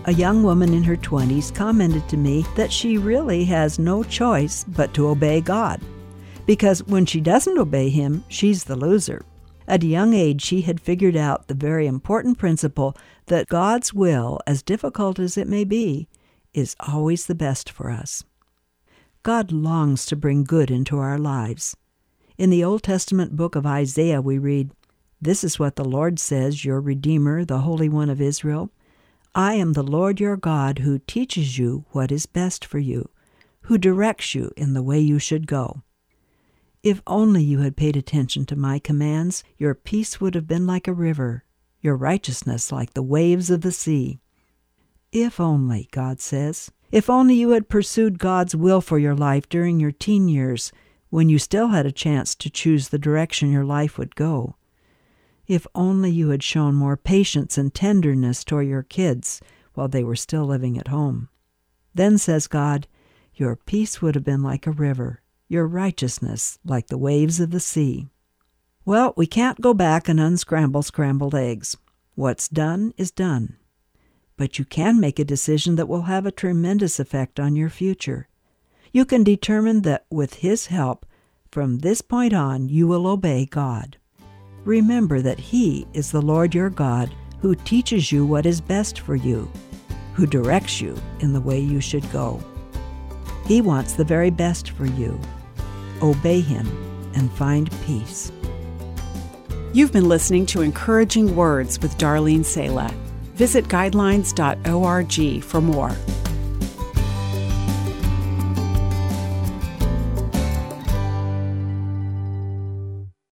A young woman in her 20s commented to me that she really has no choice but to obey God, because when she doesn't obey Him, she's the loser. At a young age, she had figured out the very important principle that God's will, as difficult as it may be, is always the best for us. God longs to bring good into our lives. In the Old Testament book of Isaiah, we read, "This is what the Lord says, your Redeemer, the Holy One of Israel. I am the Lord your God who teaches you what is best for you, who directs you in the way you should go. If only you had paid attention to my commands, your peace would have been like a river, your righteousness like the waves of the sea." If only, God says. If only you had pursued God's will for your life during your teen years, when you still had a chance to choose the direction your life would go. If only you had shown more patience and tenderness toward your kids while they were still living at home. Then, says God, your peace would have been like a river, your righteousness like the waves of the sea. Well, we can't go back and unscramble scrambled eggs. What's done is done. But you can make a decision that will have a tremendous effect on your future. You can determine that with His help, from this point on, you will obey God. Remember that He is the Lord your God who teaches you what is best for you, who directs you in the way you should go. He wants the very best for you. Obey Him and find peace. You've been listening to Encouraging Words with Darlene Sala. Visit guidelines.org for more.